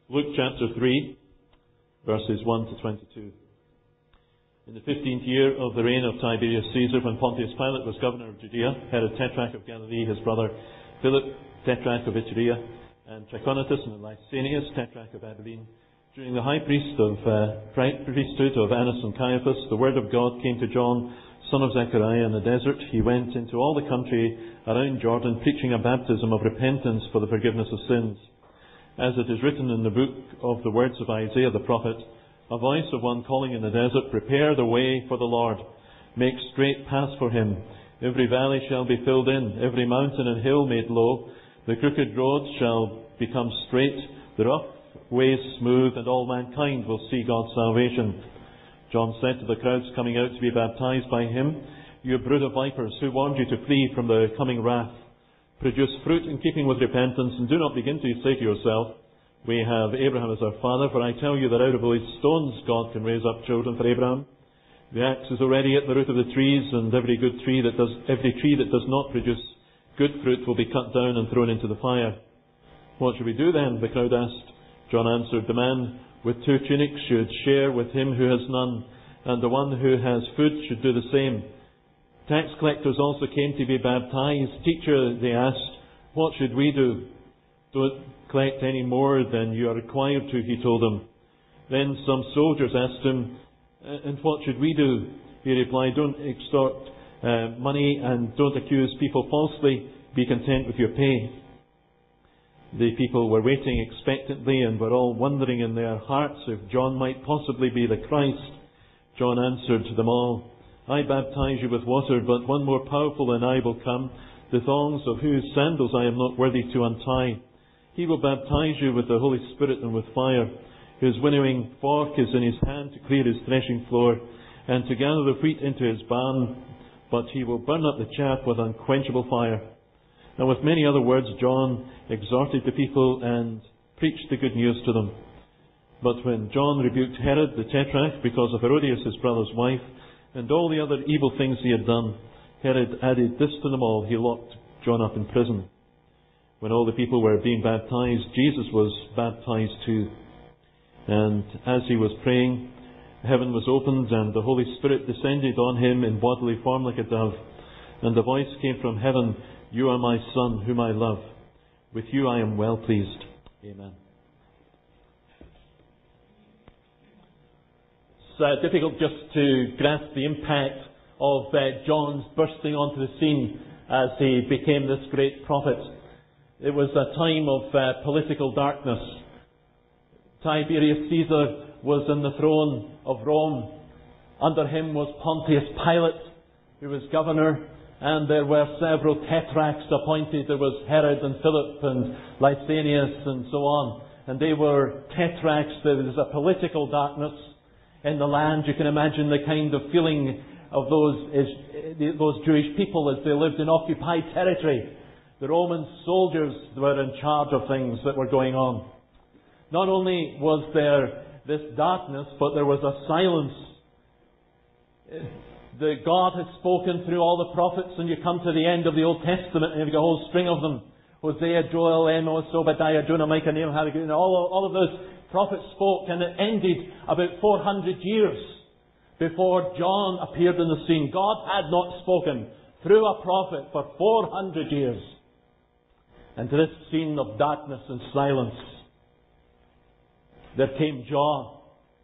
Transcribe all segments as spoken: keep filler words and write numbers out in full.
Luke chapter three, verses one to twenty-two. In the fifteenth year of the reign of Tiberius Caesar, when Pontius Pilate was governor of Judea, Herod Tetrarch of Galilee, his brother Philip Tetrarch of Iturea, and Trachonitis and Lysanias Tetrarch of Abilene, during the high priest of uh, priesthood of Annas and Caiaphas, the word of God came to John, son of Zechariah, in the desert. He went into all the country around Jordan, preaching a baptism of repentance for the forgiveness of sins. As it is written in the book of the words of Isaiah the prophet, a voice of one calling in the desert, prepare the way for the Lord, make straight paths for him. Every valley shall be filled in, every mountain and hill made low. The crooked roads shall become straight, the rough ways smooth, and all mankind will see God's salvation. John said to the crowds coming out to be baptized by him, you brood of vipers, who warned you to flee from the coming wrath? Produce fruit in keeping with repentance, and do not begin to say to yourself, we have Abraham as our father, for I tell you that out of these stones God can raise up children for Abraham. The axe is already at the root of the trees, and every good tree that does every tree that does not produce good fruit will be cut down and thrown into the fire. What should we do then? The crowd asked. John answered, the man with two tunics should share with him who has none, and the one who has food should do the same. Tax collectors also came to be baptized. Teacher, they asked, what should we do? Don't collect any more than you are required to, he told them. Then some soldiers asked him, and what should we do? He replied, don't extort uh, money and don't accuse people falsely. Be content with your pay. The people were waiting expectantly and were all wondering in their hearts if John might possibly be the Christ. John answered them all, I baptize you with water, but one more powerful than I will come, the thongs of whose sandals I am not worthy to untie. He will baptize you with the Holy Spirit and with fire, whose winnowing fork is in his hand to clear his threshing floor, and to gather the wheat into his barn, but he will burn up the chaff with unquenchable fire. And with many other words John exhorted the people and preached the good news to them. But when John rebuked Herod the Tetrarch because of Herodias his brother's wife, and all the other evil things he had done, Herod added this to them all. He locked John up in prison. When all the people were being baptized, Jesus was baptized too. And as he was praying, heaven was opened, and the Holy Spirit descended on him in bodily form like a dove. And the voice came from heaven, you are my Son, whom I love. With you I am well pleased. Amen. It's uh, difficult just to grasp the impact of uh, John's bursting onto the scene as he became this great prophet. It was a time of uh, political darkness. Tiberius Caesar was in the throne of Rome. Under him was Pontius Pilate, who was governor, and there were several tetrarchs appointed. There was Herod and Philip and Lysanias and so on. And they were tetrarchs. There was a political darkness in the land. You can imagine the kind of feeling of those, those Jewish people as they lived in occupied territory. The Roman soldiers were in charge of things that were going on. Not only was there this darkness, but there was a silence. The God had spoken through all the prophets, and you come to the end of the Old Testament and you've got a whole string of them. Hosea, Joel, Amos, Obadiah, Jonah, Micah, Nahum, Habakkuk, all, all of those prophets spoke, and it ended about four hundred years before John appeared on the scene. God had not spoken through a prophet for four hundred years. And to this scene of darkness and silence, there came John,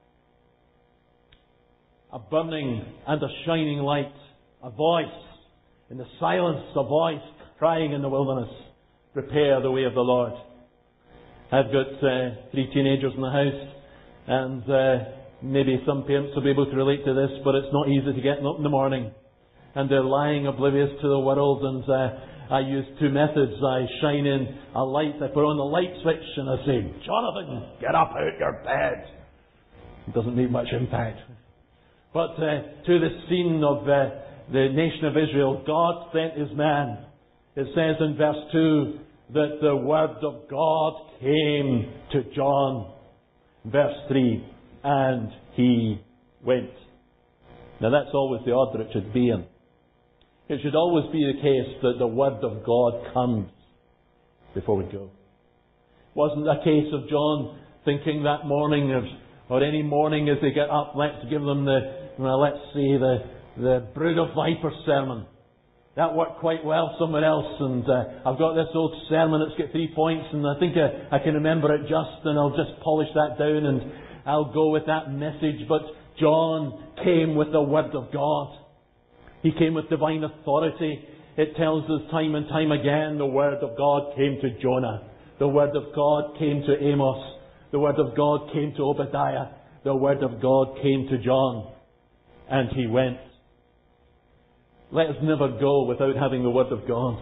a burning and a shining light, a voice in the silence, a voice crying in the wilderness, prepare the way of the Lord. I've got uh, three teenagers in the house, and uh, maybe some parents will be able to relate to this, but it's not easy to get them up in the morning. And they're lying oblivious to the world, and uh, I use two methods. I shine in a light, I put on the light switch, and I say, Jonathan, get up out your bed. It doesn't need much impact. But uh, to the scene of uh, the nation of Israel, God sent His man. It says in verse two that the word of God came to John. Verse three, and he went. Now that's always the order it should be in. It should always be the case that the word of God comes before we go. It wasn't a case of John thinking that morning of, or any morning as they get up, let's give them the, well, let's see, the, the brood of vipers sermon. That worked quite well somewhere else, and uh, I've got this old sermon that's got three points, and I think I, I can remember it just, and I'll just polish that down, and I'll go with that message. But John came with the Word of God. He came with divine authority. It tells us time and time again, the Word of God came to Jonah. The Word of God came to Amos. The Word of God came to Obadiah. The Word of God came to John. And he went. Let us never go without having the Word of God.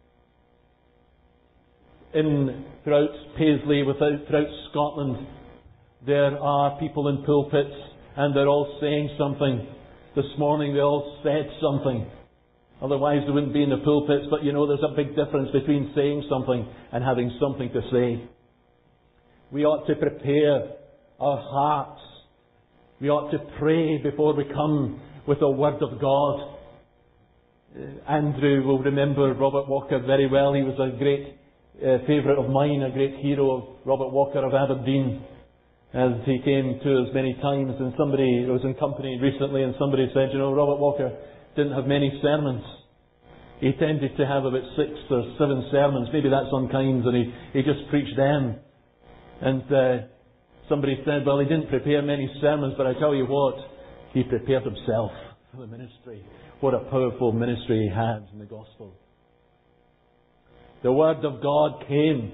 In throughout Paisley, without, throughout Scotland, there are people in pulpits, and they're all saying something. This morning they all said something. Otherwise they wouldn't be in the pulpits, but you know there's a big difference between saying something and having something to say. We ought to prepare our hearts. We ought to pray before we come with the Word of God. Andrew will remember Robert Walker very well. He was a great uh, favourite of mine, a great hero of Robert Walker of Aberdeen. As he came to us many times, and somebody was in company recently, and somebody said, you know, Robert Walker didn't have many sermons. He tended to have about six or seven sermons. Maybe that's unkind, and he, he just preached them. And uh, somebody said, well, he didn't prepare many sermons, but I tell you what, he prepared himself for the ministry. What a powerful ministry he had in the gospel. The Word of God came,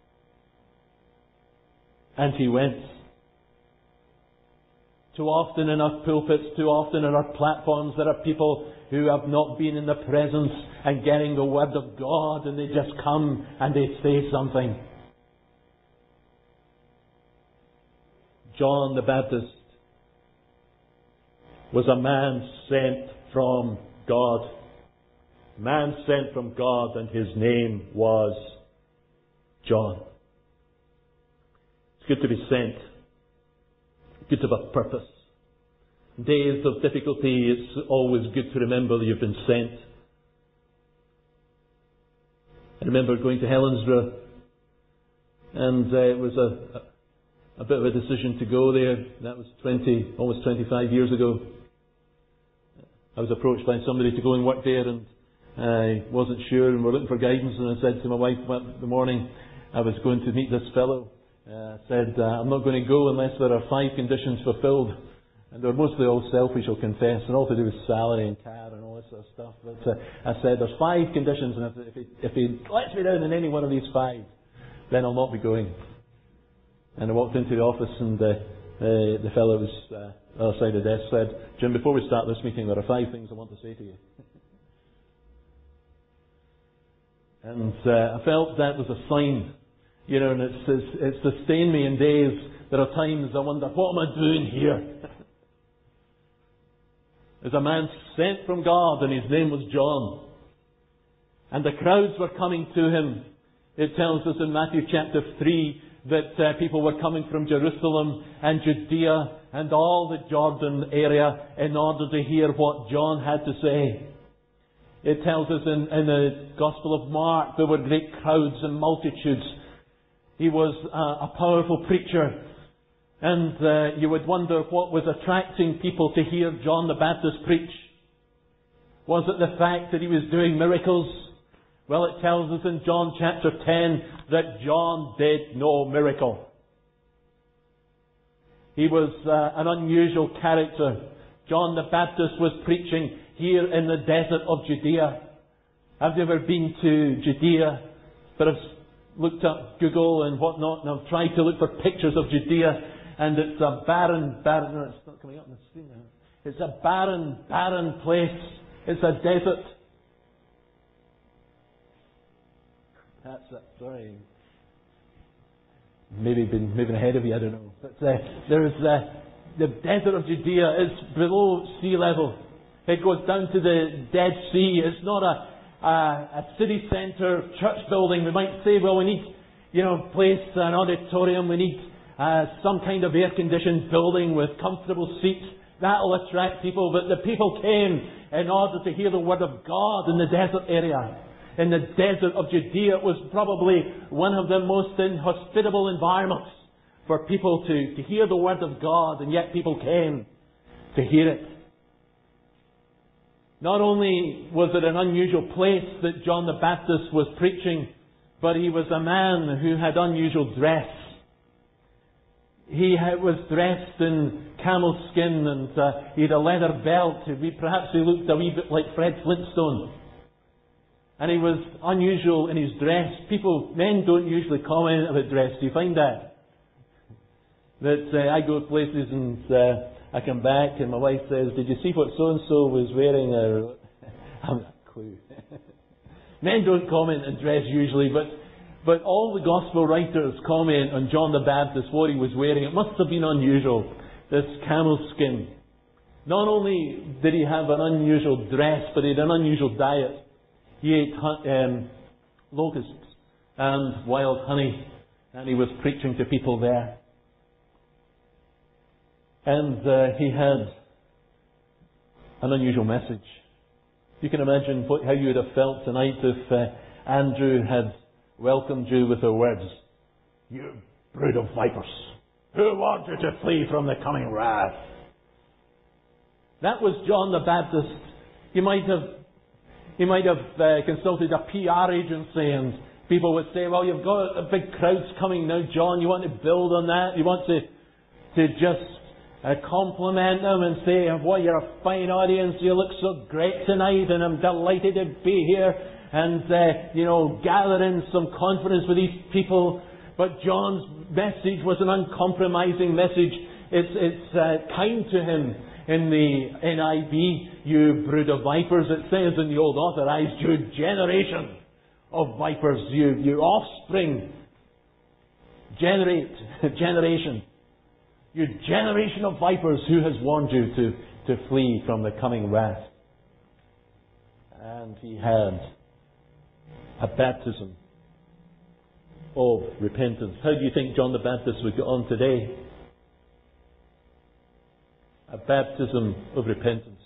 and he went. Too often in our pulpits, too often in our platforms, there are people who have not been in the presence and getting the Word of God, and they just come and they say something. John the Baptist was a man sent from God. A man sent from God, and his name was John. It's good to be sent. Good to have a purpose. In days of difficulty, it's always good to remember that you've been sent. I remember going to Helensburgh, and uh, it was a, a, a bit of a decision to go there. That was twenty, almost twenty-five years ago. I was approached by somebody to go and work there, and I wasn't sure, and we're looking for guidance, and I said to my wife the morning I was going to meet this fellow, I uh, said, uh, I'm not going to go unless there are five conditions fulfilled. And they're mostly all selfish, I'll confess, and all to do with salary and car and all this sort of stuff. But uh, I said, there's five conditions, and if he, if he lets me down in any one of these five, then I'll not be going. And I walked into the office, and uh, uh, the fellow was uh, the other side of the desk said, Jim, before we start this meeting, there are five things I want to say to you. And uh, I felt that was a sign. You know, and it's, it's, it's sustained me in days. There are times I wonder, what am I doing here? There's a man sent from God, and his name was John. And the crowds were coming to him. It tells us in Matthew chapter three that uh, people were coming from Jerusalem and Judea and all the Jordan area in order to hear what John had to say. It tells us in, in the Gospel of Mark there were great crowds and multitudes. He was uh, a powerful preacher. And uh, you would wonder what was attracting people to hear John the Baptist preach. Was it the fact that he was doing miracles? Well, it tells us in John chapter ten that John did no miracle. He was uh, an unusual character. John the Baptist was preaching here in the desert of Judea. Have you ever been to Judea? But I've looked up Google and whatnot, and I've tried to look for pictures of Judea. And it's a barren, barren, no, it's not coming up on the screen now. It's a barren, barren place. It's a desert. That's it, sorry. Maybe been moving ahead of you, I don't know. But uh, there's uh, the desert of Judea is below sea level. It goes down to the Dead Sea. It's not a, a, a city centre church building. We might say, well, we need, you know, place, an auditorium, we need Uh, some kind of air-conditioned building with comfortable seats. That'll attract people. But the people came in order to hear the Word of God in the desert area. In the desert of Judea, it was probably one of the most inhospitable environments for people to, to hear the Word of God, and yet people came to hear it. Not only was it an unusual place that John the Baptist was preaching, but he was a man who had unusual dress. He was dressed in camel skin, and uh, he had a leather belt. Perhaps he looked a wee bit like Fred Flintstone. And he was unusual in his dress. People, men don't usually comment about dress. Do you find that? That uh, I go places and uh, I come back and my wife says, "Did you see what so-and-so was wearing?" Or, I haven't a clue. Men don't comment on dress usually, but But all the Gospel writers comment on John the Baptist, what he was wearing. It must have been unusual, this camel skin. Not only did he have an unusual dress, but he had an unusual diet. He ate um, locusts and wild honey, and he was preaching to people there. And uh, he had an unusual message. You can imagine what, how you would have felt tonight if uh, Andrew had welcomed you with the words, "You brood of vipers, who warned you to flee from the coming wrath?" That was John the Baptist. He might have, he might have uh, consulted a P R agency, and people would say, "Well, you've got a big crowds coming now, John. You want to build on that? You want to to just uh, compliment them and say, "Boy, you're a fine audience. You look so great tonight, and I'm delighted to be here." And, uh, you know, gathering some confidence with these people. But John's message was an uncompromising message. It's, it's uh, kind to him in the N I V, "You brood of vipers." It says in the Old Authorized, "You generation of vipers, you, you offspring, generate, generation. You generation of vipers, who has warned you to, to flee from the coming wrath?" And he had a baptism of repentance. How do you think John the Baptist would get on today? A baptism of repentance.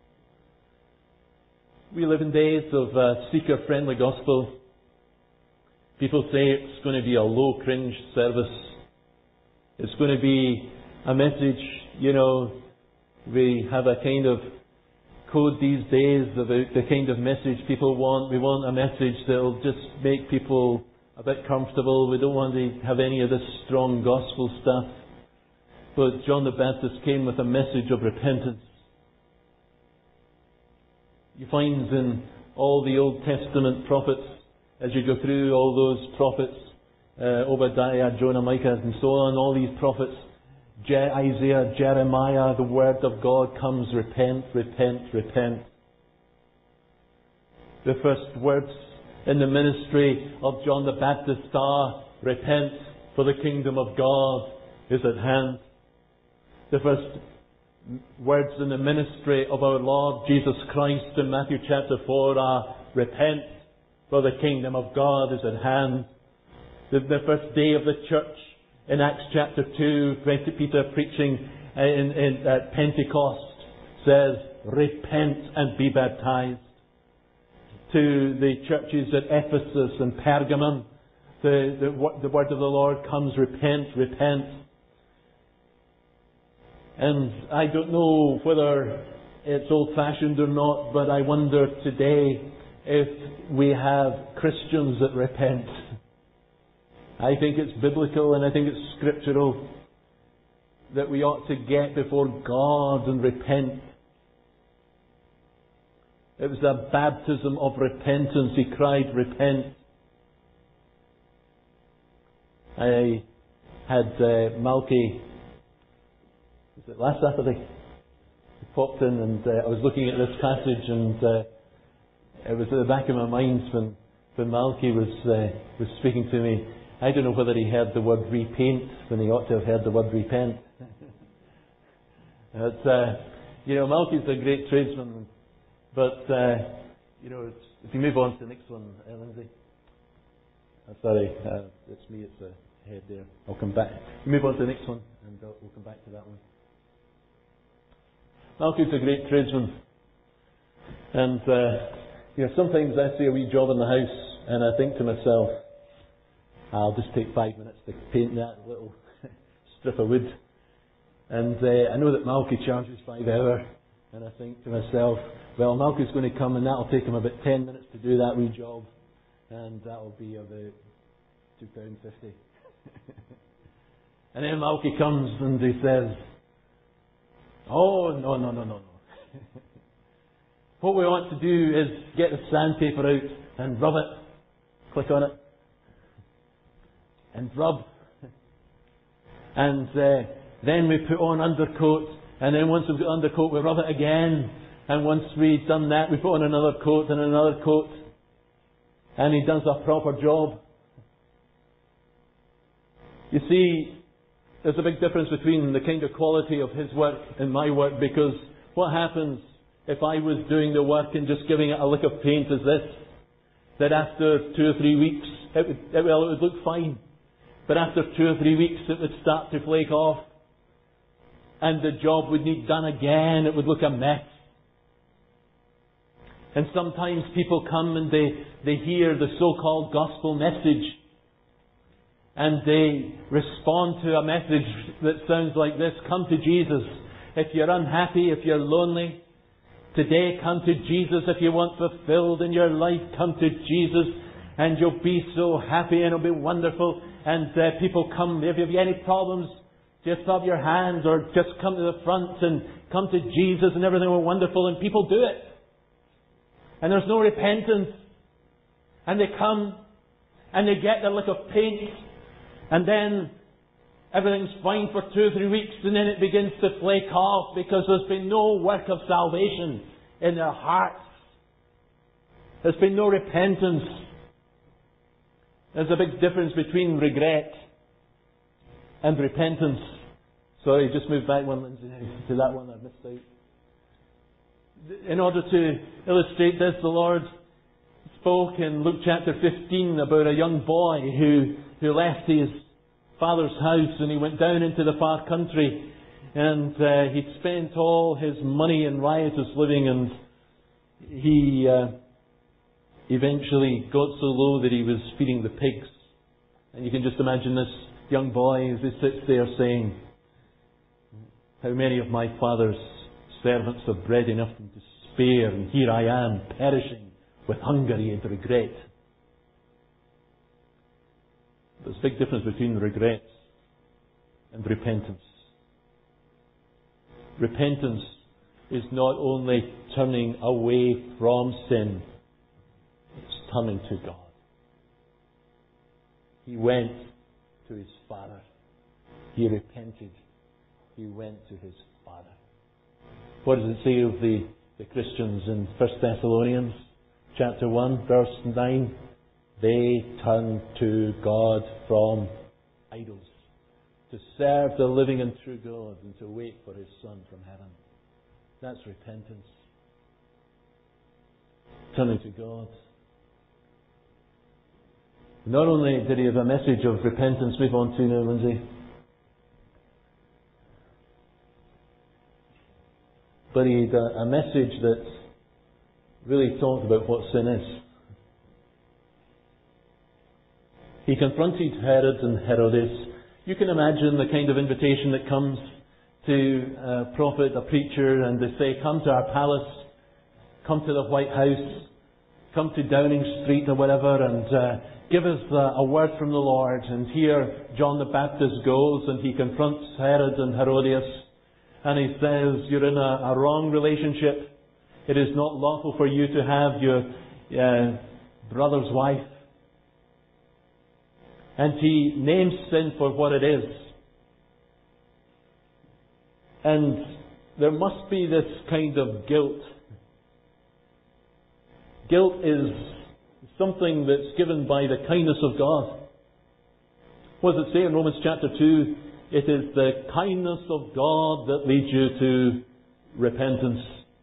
We live in days of a seeker-friendly gospel. People say it's going to be a low-cringe service. It's going to be a message, you know, we have a kind of code these days about the kind of message people want. We want a message that will just make people a bit comfortable. We don't want to have any of this strong gospel stuff. But John the Baptist came with a message of repentance. You find in all the Old Testament prophets, as you go through all those prophets, uh, Obadiah, Jonah, Micah, and so on, all these prophets, Je- Isaiah, Jeremiah, the word of God comes, repent, repent, repent. The first words in the ministry of John the Baptist are, "Repent, for the kingdom of God is at hand." The first words in the ministry of our Lord Jesus Christ in Matthew chapter four are, "Repent, for the kingdom of God is at hand." The, the first day of the church in Acts chapter two, Peter preaching in, in, at Pentecost says, "Repent and be baptized." To the churches at Ephesus and Pergamum, the, the, the word of the Lord comes, "Repent, repent." And I don't know whether it's old-fashioned or not, but I wonder today if we have Christians that repent. I think it's biblical and I think it's scriptural that we ought to get before God and repent. It was a baptism of repentance. He cried, "Repent." I had uh, Malky, was it last Saturday? He popped in and uh, I was looking at this passage, and uh, it was at the back of my mind when, when Malky was, uh, was speaking to me. I don't know whether he heard the word repaint when he ought to have heard the word repent. But, uh, you know, Malky's a great tradesman. But, uh, you know, it's, if you move on to the next one, uh, Lindsay. Uh, sorry, uh, it's me, it's the head there. I'll come back. Move on to the next one, and uh, we'll come back to that one. Malky's a great tradesman. And, uh, you know, sometimes I see a wee job in the house, and I think to myself, I'll just take five minutes to paint that little strip of wood. And uh, I know that Malky charges by the hour. And I think to myself, well, Malky's going to come and that'll take him about ten minutes to do that wee job. And that'll be about two pounds fifty. And then Malky comes and he says, oh, no, no, no, no, no. What we want to do is get the sandpaper out and rub it. Click on it. And rub. And uh, then we put on undercoat. And then once we've got undercoat, we rub it again. And once we've done that, we put on another coat and another coat. And he does a proper job. You see, there's a big difference between the kind of quality of his work and my work, because what happens if I was doing the work and just giving it a lick of paint as this? That after two or three weeks, it would, it, well, it would look fine. But after two or three weeks, it would start to flake off. And the job would need done again. It would look a mess. And sometimes people come and they, they hear the so-called gospel message. And they respond to a message that sounds like this: come to Jesus. If you're unhappy, if you're lonely, today come to Jesus. If you want fulfilled in your life, come to Jesus and you'll be so happy and it'll be wonderful. And uh, people come, if you have any problems, just up your hands or just come to the front and come to Jesus and everything will be wonderful. And people do it. And there's no repentance. And they come and they get their lick of paint. And then everything's fine for two or three weeks, and then it begins to flake off because there's been no work of salvation in their hearts. There's been no repentance. There's a big difference between regret and repentance. Sorry, just move back one, Lindsay, to that one I missed out. In order to illustrate this, the Lord spoke in Luke chapter fifteen about a young boy who, who left his father's house and he went down into the far country, and uh, he'd spent all his money in riotous living, and he uh, eventually got so low that he was feeding the pigs. And you can just imagine this young boy as he sits there saying, how many of my father's servants have bread enough to spare, and here I am perishing with hunger and regret. There's a big difference between regrets and repentance. Repentance is not only turning away from sin, it's turning to God. He went to his Father. He repented. He went to his Father. What does it say of the, the Christians in First Thessalonians chapter one, verse nine? They turned to God from idols, to serve the living and true God, and to wait for his Son from heaven. That's repentance. Turning to God. Not only did he have a message of repentance, move on to now, Lindsay, but he had a, a message that really talked about what sin is. He confronted Herod and Herodias. You can imagine the kind of invitation that comes to a prophet, a preacher, and they say, come to our palace, come to the White House, come to Downing Street or whatever, and uh, give us uh, a word from the Lord. And here John the Baptist goes and he confronts Herod and Herodias, and he says, you're in a, a wrong relationship. It is not lawful for you to have your uh, brother's wife. And he names sin for what it is. And there must be this kind of guilt. Guilt is something that's given by the kindness of God. What does it say in Romans chapter two? It is the kindness of God that leads you to repentance.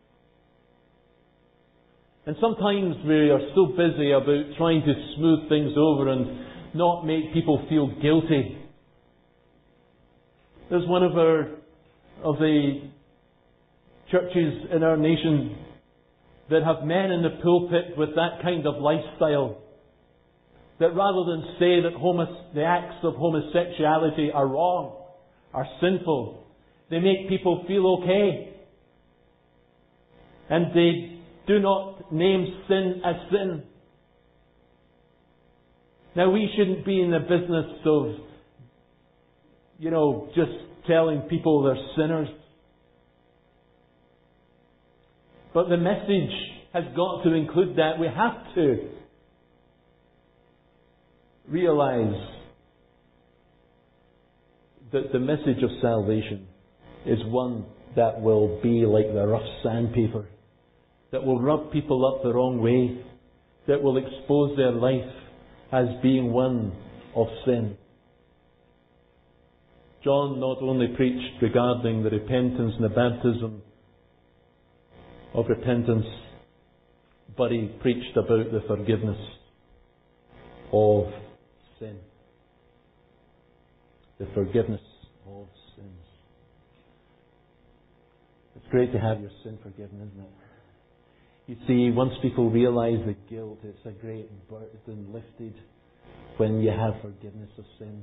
And sometimes we are so busy about trying to smooth things over and not make people feel guilty. There's one of our of the churches in our nation that have men in the pulpit with that kind of lifestyle, that rather than say that homos- the acts of homosexuality are wrong, are sinful. They make people feel okay. And they do not name sin as sin. Now, we shouldn't be in the business of, you know, just telling people they're sinners. But the message has got to include that. We have to realize that the message of salvation is one that will be like the rough sandpaper, that will rub people up the wrong way, that will expose their life as being one of sin. John not only preached regarding the repentance and the baptism of repentance, but he preached about the forgiveness of sin. The forgiveness of sins. It's great to have your sin forgiven, isn't it? You see, once people realize the guilt, it's a great burden lifted when you have forgiveness of sin.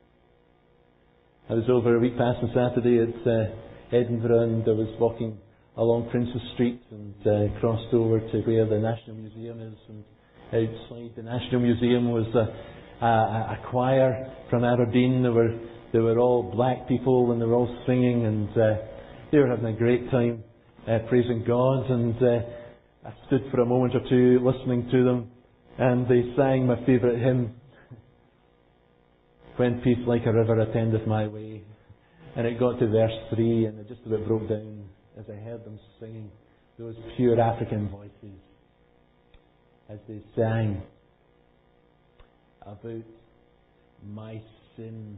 I was over a week past on Saturday at uh, Edinburgh, and I was walking along Princes Street and uh, crossed over to where the National Museum is, and outside the National Museum was a, a, a choir from Aberdeen. They were, they were all black people, and they were all singing, and uh, they were having a great time uh, praising God, and uh, I stood for a moment or two listening to them, and they sang my favourite hymn, When Peace Like a River Attendeth My Way. And it got to verse three, and I just about broke down as I heard them singing those pure African voices as they sang about my sin,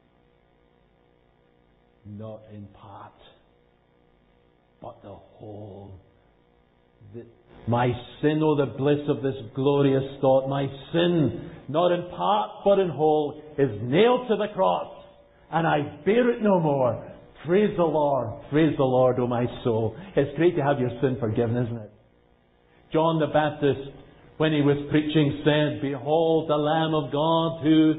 not in part, but the whole. The, my sin, oh the bliss of this glorious thought, my sin, not in part but in whole, is nailed to the cross, and I bear it no more. Praise the Lord, praise the Lord, oh my soul. It's great to have your sin forgiven, isn't it? John the Baptist, when he was preaching, said, Behold the Lamb of God who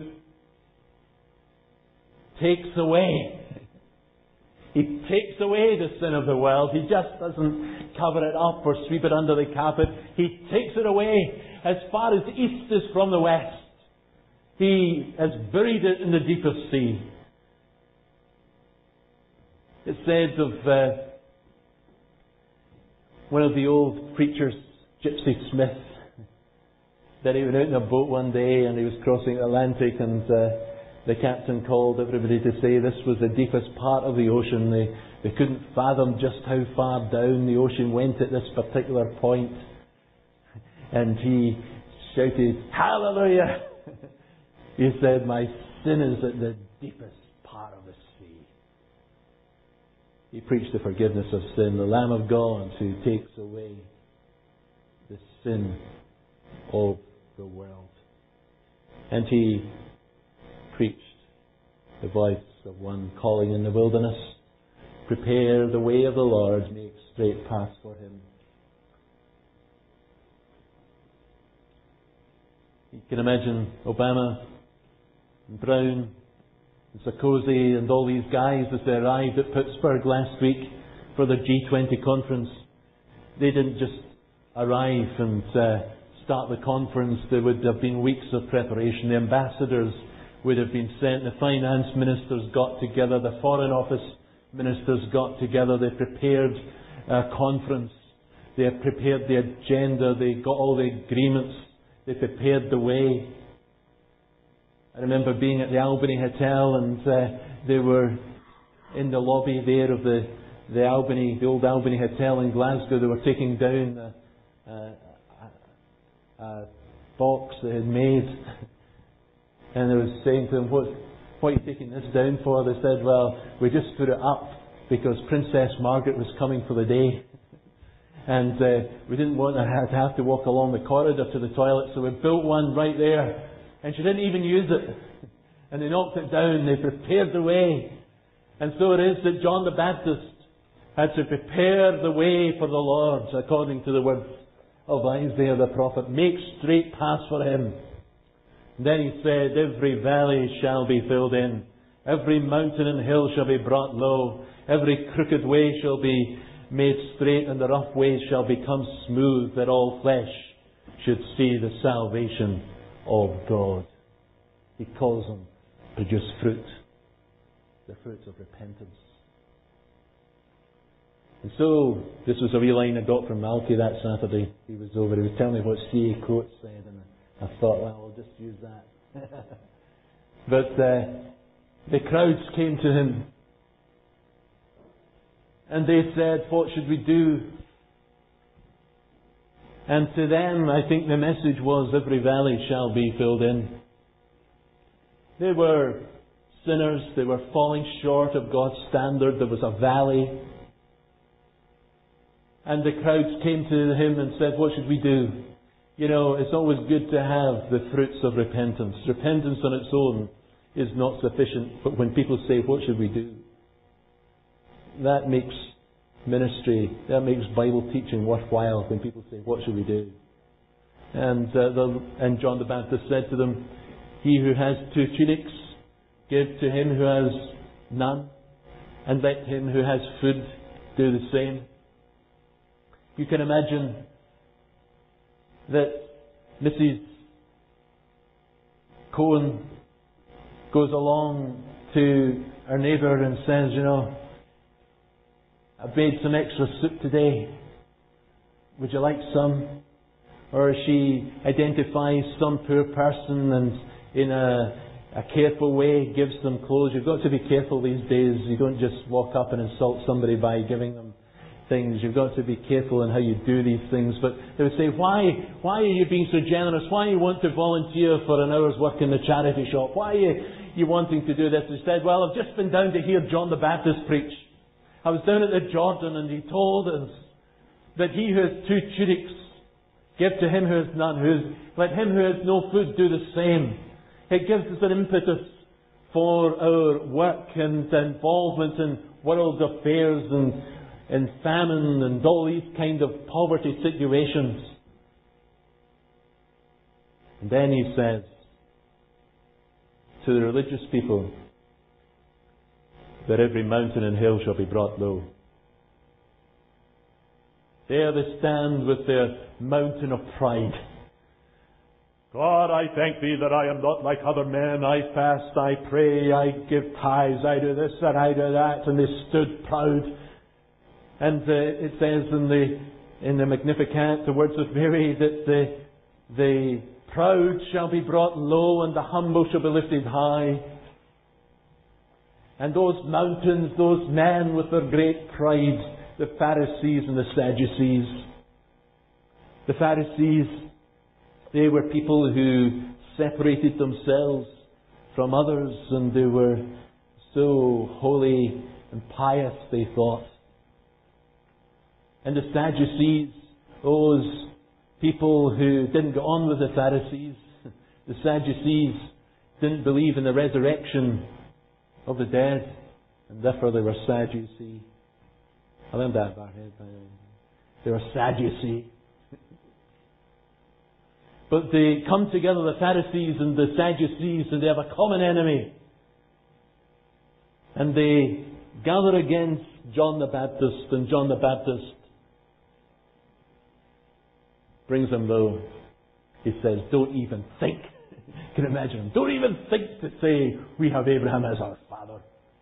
takes away He takes away the sin of the world. He just doesn't cover it up or sweep it under the carpet. He takes it away as far as the east is from the west. He has buried it in the deepest sea. It said of uh, one of the old preachers, Gypsy Smith, that he went out in a boat one day and he was crossing the Atlantic, and uh, the captain called everybody to say this was the deepest part of the ocean. They, they couldn't fathom just how far down the ocean went at this particular point. And he shouted, Hallelujah! He said, my sin is at the deepest part of the sea. He preached the forgiveness of sin, the Lamb of God who takes away the sin of the world. And he preached the voice of one calling in the wilderness, prepare the way of the Lord, make straight paths for him. You can imagine Obama and Brown and Sarkozy and all these guys as they arrived at Pittsburgh last week for the G twenty conference. They didn't just arrive and uh, start the conference. There would have been weeks of preparation. The ambassadors would have been sent. The finance ministers got together. The foreign office ministers got together. They prepared a conference. They have prepared the agenda. They got all the agreements. They prepared the way. I remember being at the Albany Hotel, and uh, they were in the lobby there of the, the Albany, the old Albany Hotel in Glasgow. They were taking down a, a, a, a box they had made. And I was saying to them, what, what are you taking this down for? They said, well, we just put it up because Princess Margaret was coming for the day. And uh, we didn't want her to have to walk along the corridor to the toilet, so we built one right there. And she didn't even use it. And they knocked it down. They prepared the way. And so it is that John the Baptist had to prepare the way for the Lord, according to the words of Isaiah the prophet. Make straight paths for him. And then he said, every valley shall be filled in, Every mountain and hill shall be brought low. Every crooked way shall be made straight, and the rough ways shall become smooth, that all flesh should see the salvation of God. He calls them produce fruit, the fruit of repentance. And so, this was a wee line I got from Malky that Saturday. He was over, he was telling me what C A Coates said, and I thought, well, I'll just use that. But uh, the crowds came to him, and they said, what should we do? And to them, I think the message was, every valley shall be filled in. They were sinners, they were falling short of God's standard, there was a valley. And the crowds came to him and said, what should we do? You know, it's always good to have the fruits of repentance. Repentance on its own is not sufficient, but when people say, what should we do? That makes ministry, that makes Bible teaching worthwhile when people say, what should we do? And, uh, the, and John the Baptist said to them, he who has two tunics, give to him who has none, and let him who has food do the same. You can imagine that Missus Cohen goes along to her neighbour and says, you know, I've made some extra soup today. Would you like some? Or she identifies some poor person and in a, a careful way gives them clothes. You've got to be careful these days. You don't just walk up and insult somebody by giving them things. You've got to be careful in how you do these things. But they would say, why, why are you being so generous? Why do you want to volunteer for an hour's work in the charity shop? Why are you, you wanting to do this? He said, well, I've just been down to hear John the Baptist preach. I was down at the Jordan and he told us that he who has two tunics, give to him who has none. Who has, let him who has no food do the same. It gives us an impetus for our work and involvement in world affairs and in famine and all these kind of poverty situations. And then he says to the religious people that every mountain and hill shall be brought low. There they stand with their mountain of pride. God, I thank Thee that I am not like other men. I fast, I pray, I give tithes, I do this and I do that. And they stood proud. And uh, it says in the in the Magnificat, the words of Mary, that the, the proud shall be brought low and the humble shall be lifted high. And those mountains, those men with their great pride, the Pharisees and the Sadducees. The Pharisees, they were people who separated themselves from others, and they were so holy and pious, they thought. And the Sadducees, those people who didn't go on with the Pharisees, the Sadducees didn't believe in the resurrection of the dead, and therefore they were Sadducee. I learned that back then. They were Sadducee. But they come together, the Pharisees and the Sadducees, and they have a common enemy. And they gather against John the Baptist, and John the Baptist brings them low. He says, don't even think. Can you imagine him? Don't even think to say, we have Abraham as our father.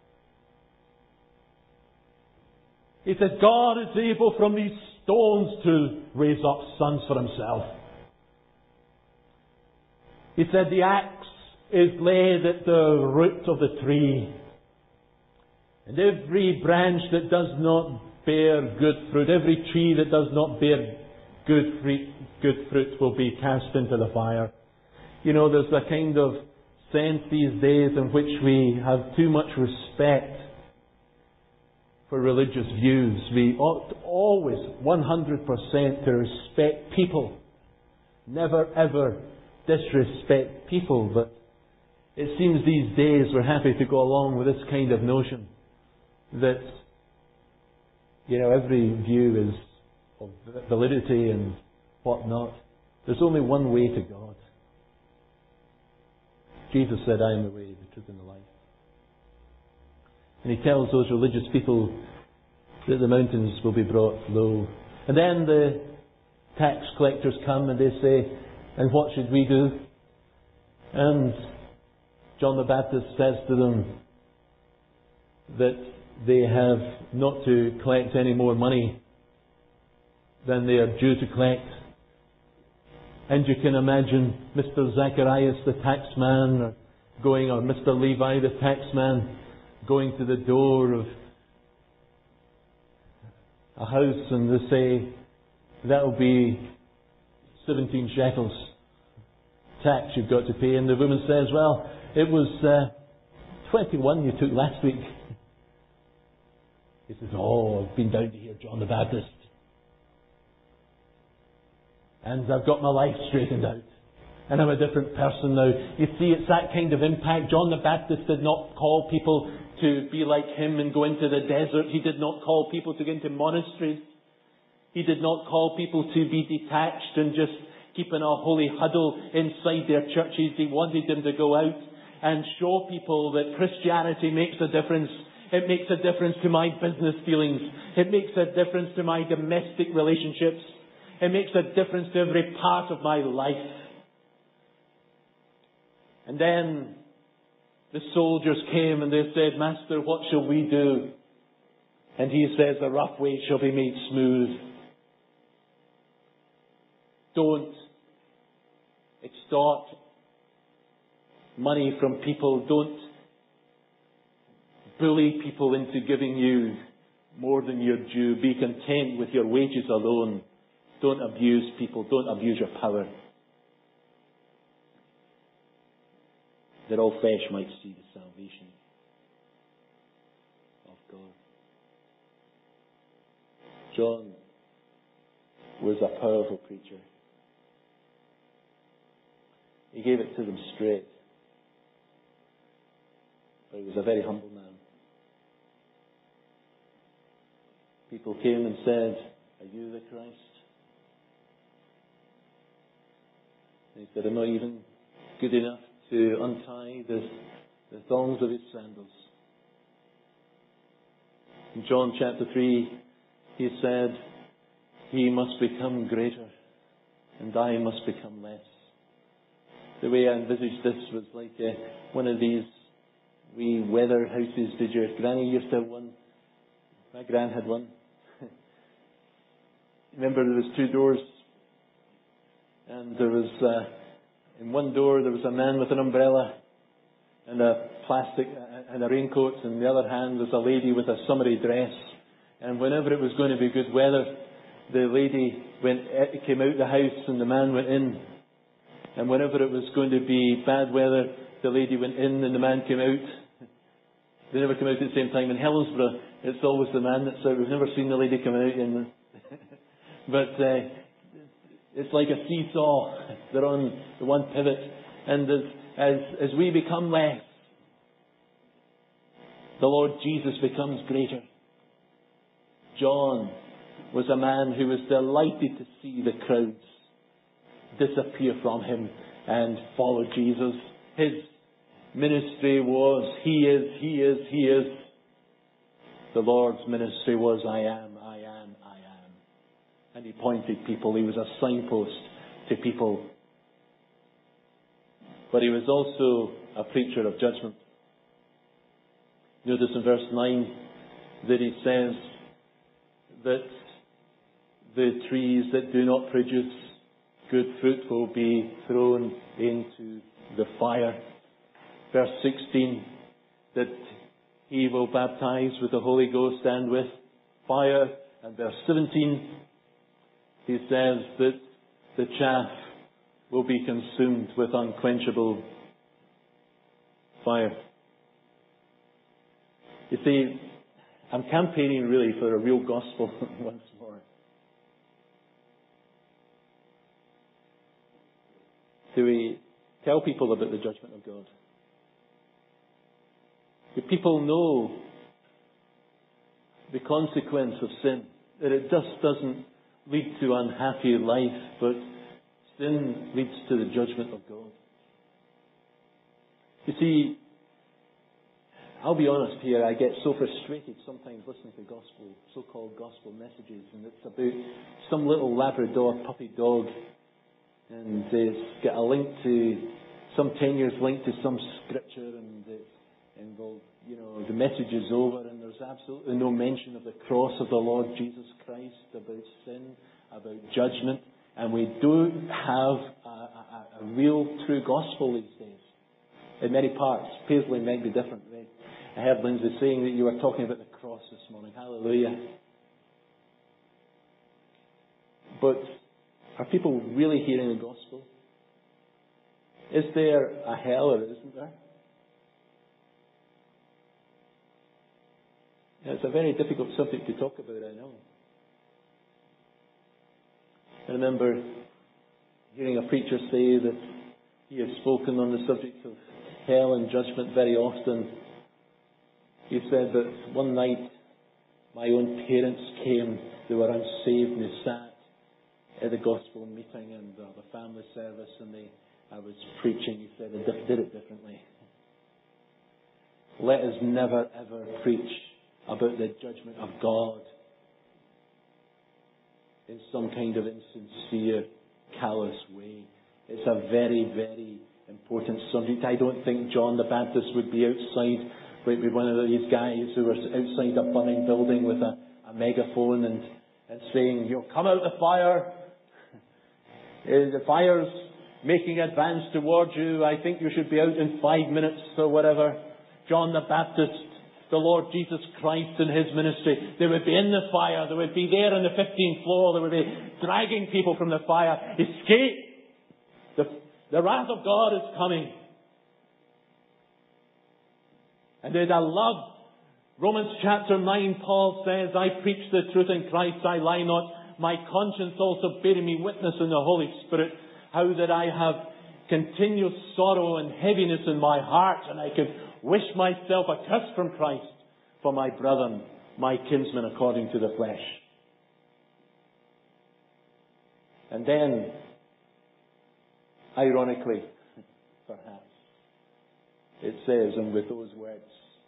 He says, God is able from these stones to raise up sons for himself. He said, the axe is laid at the root of the tree. And every branch that does not bear good fruit, every tree that does not bear good fruit, good fruit will be cast into the fire. You know, there's a kind of sense these days in which we have too much respect for religious views. We ought always, one hundred percent, to respect people. Never ever disrespect people. But it seems these days we're happy to go along with this kind of notion that, you know, every view is of validity and whatnot. There's only one way to God. Jesus said, I am the way, the truth, and the life. And he tells those religious people that the mountains will be brought low. And then the tax collectors come and they say, and what should we do? And John the Baptist says to them that they have not to collect any more money than they are due to collect. And you can imagine Mister Zacharias the taxman or going, or Mister Levi the taxman going to the door of a house and they say, that'll be seventeen shekels tax you've got to pay. And the woman says, well, it was uh, twenty-one you took last week. He says, oh, I've been down to hear John the Baptist. And I've got my life straightened out. And I'm a different person now. You see, it's that kind of impact. John the Baptist did not call people to be like him and go into the desert. He did not call people to go into monasteries. He did not call people to be detached and just keep in a holy huddle inside their churches. He wanted them to go out and show people that Christianity makes a difference. It makes a difference to my business dealings. It makes a difference to my domestic relationships. It makes a difference to every part of my life. And then the soldiers came and they said, Master, what shall we do? And he says, the rough way shall be made smooth. Don't extort money from people. Don't bully people into giving you more than you're due. Be content with your wages alone. Don't abuse people. Don't abuse your power. That all flesh might see the salvation of God. John was a powerful preacher. He gave it to them straight. But he was a very humble man. People came and said, are you the Christ? And he said, I'm not even good enough to untie the, the thongs of his sandals. In John chapter three, he said, he must become greater and I must become less. The way I envisaged this was like uh, one of these wee weather houses. Did your granny used to have one? My gran had one. Remember, there was two doors, and there was uh, in one door there was a man with an umbrella and a plastic uh, and a raincoat, and in the other hand was a lady with a summery dress. And whenever it was going to be good weather, the lady went came out the house and the man went in. And whenever it was going to be bad weather, the lady went in and the man came out. They never come out at the same time. In Helensburgh, it's always the man that's out. We've never seen the lady come out. In but uh, it's like a seesaw. They're on the one pivot. And as, as, as we become less, the Lord Jesus becomes greater. John was a man who was delighted to see the crowds disappear from him and follow Jesus. His ministry was, He is, He is, He is. The Lord's ministry was, I am, I am, I am. And He pointed people. He was a signpost to people. But He was also a preacher of judgment. Notice in verse nine that He says that the trees that do not produce good fruit will be thrown into the fire. Verse sixteen, that He will baptize with the Holy Ghost and with fire. And verse seventeen, He says that the chaff will be consumed with unquenchable fire. You see, I'm campaigning really for a real gospel once more. Do we tell people about the judgment of God? Do people know the consequence of sin? That it just doesn't lead to unhappy life, but sin leads to the judgment of God. You see, I'll be honest here, I get so frustrated sometimes listening to gospel, so-called gospel messages, and it's about some little Labrador puppy dog, and it's got a link to, some ten years linked to some scripture, and it's, and well, you know, the message is over, and there's absolutely no mention of the cross of the Lord Jesus Christ, about sin, about judgment, and we don't have a, a, a real true gospel these days. In many parts, Paisley might be different, right? I heard Lindsay saying that you were talking about the cross this morning. Hallelujah. But are people really hearing the gospel? Is there a hell or isn't there? It's a very difficult subject to talk about, I know. I remember hearing a preacher say that he has spoken on the subject of hell and judgment very often. He said that one night my own parents came, they were unsaved, and they sat at the gospel meeting and uh, the family service, and they, I was preaching. He said, I did it differently. Let us never ever preach about the judgment of God in some kind of insincere, callous way. It's a very, very important subject. I don't think John the Baptist would be outside with one of these guys who were outside a burning building with a, a megaphone and, and saying, you'll come out the fire. The fire's making advance towards you. I think you should be out in five minutes or whatever. John the Baptist, the Lord Jesus Christ in His ministry, they would be in the fire. They would be there on the fifteenth floor. They would be dragging people from the fire. Escape! The, the wrath of God is coming. And there's a love. Romans chapter nine, Paul says, I preach the truth in Christ, I lie not. My conscience also bearing me witness in the Holy Spirit, how that I have continual sorrow and heaviness in my heart, and I could wish myself accursed from Christ for my brethren, my kinsmen according to the flesh. And then, ironically, perhaps, it says, and with those words,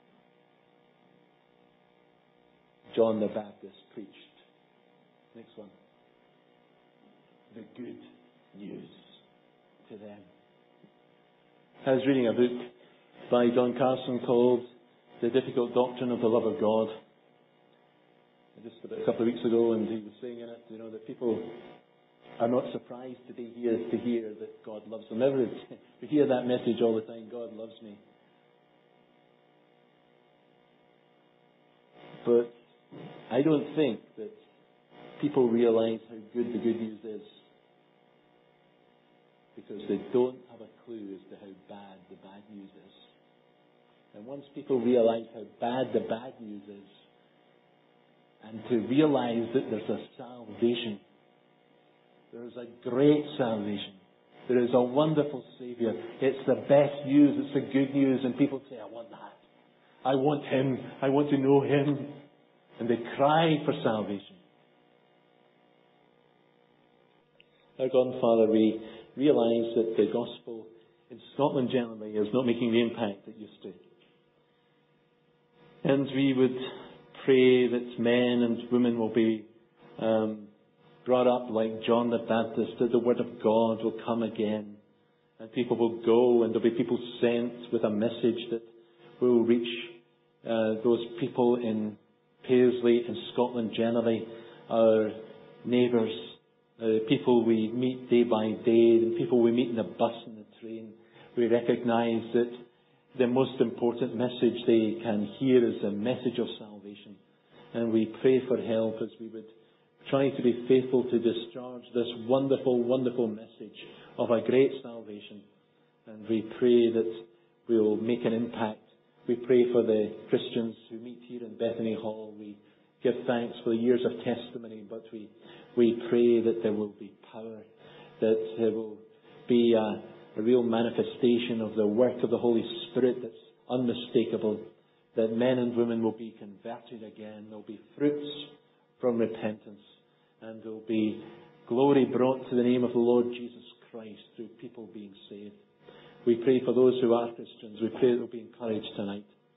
John the Baptist preached. Next one. The good news to them. I was reading a book by Don Carson called The Difficult Doctrine of the Love of God. Just about a couple of weeks ago, and he was saying in it, you know, that people are not surprised today here to hear that God loves them. We hear that message all the time, God loves me. But I don't think that people realize how good the good news is, because they don't have a clue as to how bad the bad news is. And once people realize how bad the bad news is, and to realize that there's a salvation, there is a great salvation, there is a wonderful Savior, it's the best news, it's the good news, and people say, I want that. I want Him. I want to know Him. And they cry for salvation. Our God and Father, we realise that the gospel in Scotland generally is not making the impact it used to. And we would pray that men and women will be um, brought up like John the Baptist, that the Word of God will come again. And people will go, and there will be people sent with a message that will reach uh, those people in Paisley and Scotland generally, our neighbours, the people we meet day by day, the people we meet in the bus and the train. We recognise that the most important message they can hear is the message of salvation. And we pray for help as we would try to be faithful to discharge this wonderful, wonderful message of a great salvation. And we pray that we will make an impact. We pray for the Christians who meet here in Bethany Hall. We give thanks for the years of testimony, but we, we pray that there will be power, that there will be a, a real manifestation of the work of the Holy Spirit that's unmistakable, that men and women will be converted again. There will be fruits from repentance, and there will be glory brought to the name of the Lord Jesus Christ through people being saved. We pray for those who are Christians. We pray that they'll be encouraged tonight.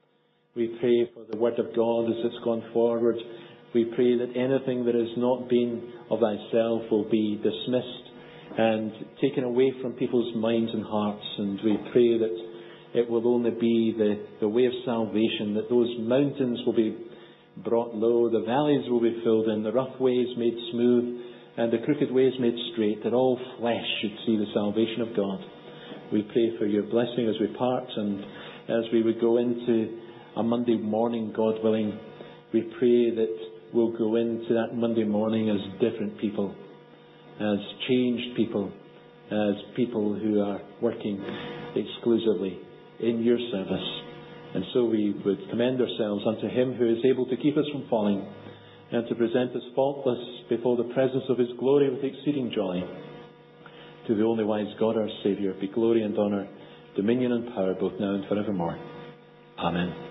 We pray for the Word of God as it's gone forward. We pray that anything that has not been of thyself will be dismissed and taken away from people's minds and hearts. And we pray that it will only be the, the way of salvation, that those mountains will be brought low, the valleys will be filled in, the rough ways made smooth, and the crooked ways made straight, that all flesh should see the salvation of God. We pray for your blessing as we part, and as we would go into a Monday morning, God willing, we pray that we'll go into that Monday morning as different people, as changed people, as people who are working exclusively in your service. And so we would commend ourselves unto Him who is able to keep us from falling and to present us faultless before the presence of His glory with exceeding joy. To the only wise God our Saviour be glory and honour, dominion and power both now and forevermore. Amen.